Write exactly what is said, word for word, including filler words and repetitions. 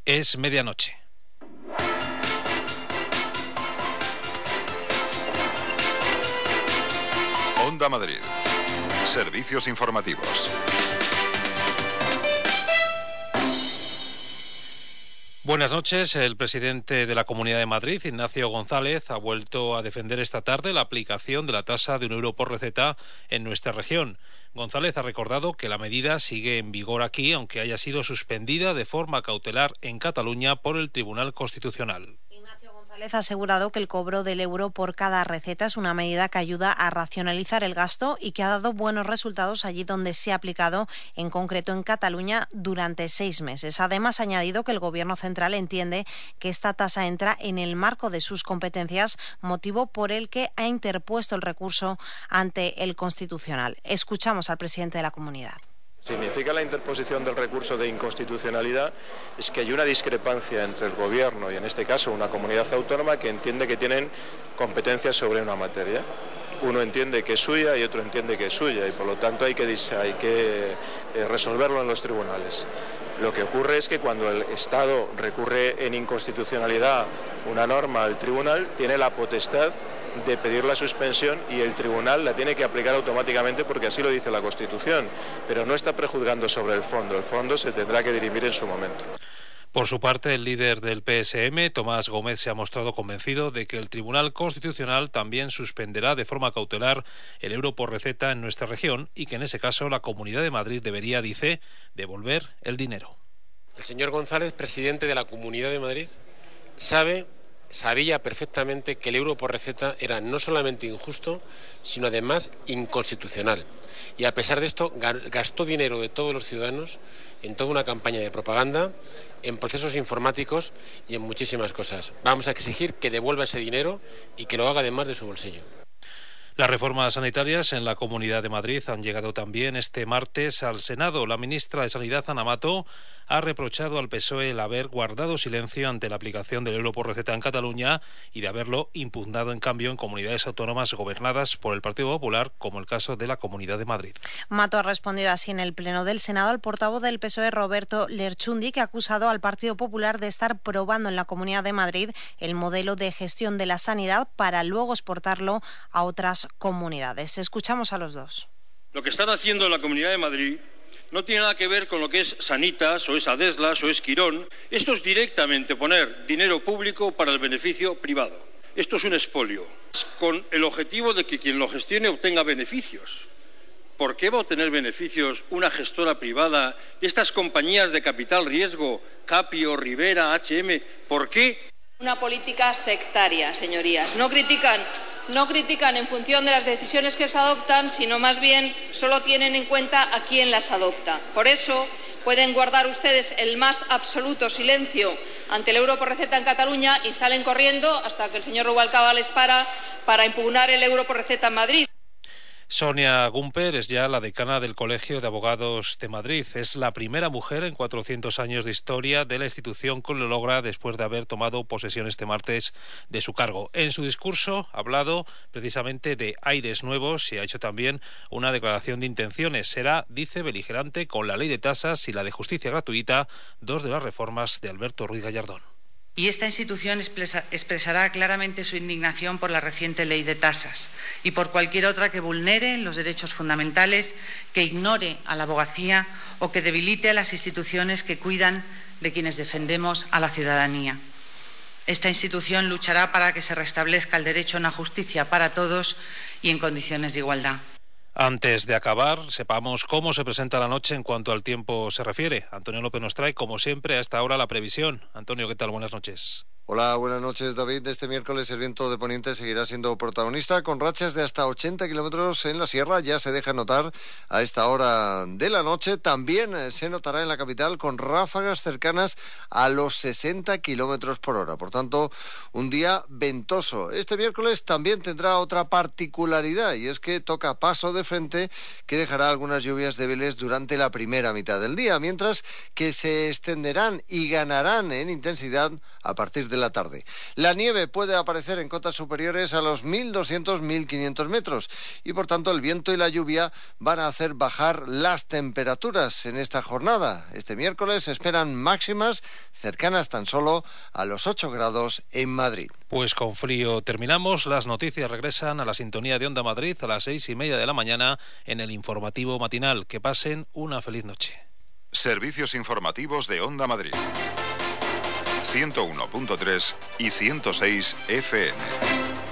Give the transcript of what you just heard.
Es medianoche. Onda Madrid. Servicios informativos. Buenas noches. El presidente de la Comunidad de Madrid, Ignacio González, ha vuelto a defender esta tarde la aplicación de la tasa de un euro por receta en nuestra región. González ha recordado que la medida sigue en vigor aquí, aunque haya sido suspendida de forma cautelar en Cataluña por el Tribunal Constitucional. González ha asegurado que el cobro del euro por cada receta es una medida que ayuda a racionalizar el gasto y que ha dado buenos resultados allí donde se ha aplicado, en concreto en Cataluña, durante seis meses. Además, ha añadido que el Gobierno central entiende que esta tasa entra en el marco de sus competencias, motivo por el que ha interpuesto el recurso ante el Constitucional. Escuchamos al presidente de la comunidad. Significa la interposición del recurso de inconstitucionalidad es que hay una discrepancia entre el Gobierno y, en este caso, una comunidad autónoma que entiende que tienen competencias sobre una materia. Uno entiende que es suya y otro entiende que es suya y, por lo tanto, hay que, hay que resolverlo en los tribunales. Lo que ocurre es que cuando el Estado recurre en inconstitucionalidad una norma al tribunal, tiene la potestad de pedir la suspensión y el tribunal la tiene que aplicar automáticamente porque así lo dice la Constitución, pero no está prejuzgando sobre el fondo. El fondo se tendrá que dirimir en su momento. Por su parte, el líder del P S M, Tomás Gómez, se ha mostrado convencido de que el Tribunal Constitucional también suspenderá de forma cautelar el euro por receta en nuestra región y que en ese caso la Comunidad de Madrid debería, dice, devolver el dinero. El señor González, presidente de la Comunidad de Madrid, sabe, sabía perfectamente que el euro por receta era no solamente injusto, sino además inconstitucional. Y a pesar de esto, gastó dinero de todos los ciudadanos en toda una campaña de propaganda, en procesos informáticos y en muchísimas cosas. Vamos a exigir que devuelva ese dinero y que lo haga además de su bolsillo. Las reformas sanitarias en la Comunidad de Madrid han llegado también este martes al Senado. La ministra de Sanidad, Ana Mato, ha reprochado al P S O E el haber guardado silencio ante la aplicación del euro por receta en Cataluña y de haberlo impugnado, en cambio, en comunidades autónomas gobernadas por el Partido Popular, como el caso de la Comunidad de Madrid. Mato ha respondido así en el Pleno del Senado al portavoz del P S O E, Roberto Lerchundi, que ha acusado al Partido Popular de estar probando en la Comunidad de Madrid el modelo de gestión de la sanidad para luego exportarlo a otras comunidades. Escuchamos a los dos. Lo que están haciendo en la Comunidad de Madrid no tiene nada que ver con lo que es Sanitas o es Adeslas o es Quirón. Esto es directamente poner dinero público para el beneficio privado. Esto es un expolio, con el objetivo de que quien lo gestione obtenga beneficios. ¿Por qué va a obtener beneficios una gestora privada de estas compañías de capital riesgo, Capio, Rivera, H M? ¿Por qué? Una política sectaria, señorías. No critican... No critican en función de las decisiones que se adoptan, sino más bien solo tienen en cuenta a quién las adopta. Por eso pueden guardar ustedes el más absoluto silencio ante el euro por receta en Cataluña y salen corriendo hasta que el señor Rubalcaba les para para impugnar el euro por receta en Madrid. Sonia Gumper es ya la decana del Colegio de Abogados de Madrid. Es la primera mujer en cuatrocientos años de historia de la institución que lo logra después de haber tomado posesión este martes de su cargo. En su discurso ha hablado precisamente de aires nuevos y ha hecho también una declaración de intenciones. Será, dice, beligerante con la ley de tasas y la de justicia gratuita, dos de las reformas de Alberto Ruiz Gallardón. Y esta institución expresa, expresará claramente su indignación por la reciente ley de tasas y por cualquier otra que vulnere los derechos fundamentales, que ignore a la abogacía o que debilite a las instituciones que cuidan de quienes defendemos a la ciudadanía. Esta institución luchará para que se restablezca el derecho a una justicia para todos y en condiciones de igualdad. Antes de acabar, sepamos cómo se presenta la noche en cuanto al tiempo se refiere. Antonio López nos trae, como siempre, a esta hora la previsión. Antonio, ¿qué tal? Buenas noches. Hola, buenas noches, David. Este miércoles el viento de poniente seguirá siendo protagonista con rachas de hasta ochenta kilómetros en la sierra. Ya se deja notar a esta hora de la noche. También se notará en la capital con ráfagas cercanas a los sesenta kilómetros por hora. Por tanto, un día ventoso. Este miércoles también tendrá otra particularidad y es que toca paso de frente que dejará algunas lluvias débiles durante la primera mitad del día, mientras que se extenderán y ganarán en intensidad a partir de de la tarde. La nieve puede aparecer en cotas superiores a los mil doscientos a mil quinientos metros y por tanto el viento y la lluvia van a hacer bajar las temperaturas en esta jornada. Este miércoles se esperan máximas cercanas tan solo a los ocho grados en Madrid. Pues con frío terminamos. Las noticias regresan a la sintonía de Onda Madrid a las seis y media de la mañana en el informativo matinal. Que pasen una feliz noche. Servicios informativos de Onda Madrid. ciento uno punto tres y ciento seis F M.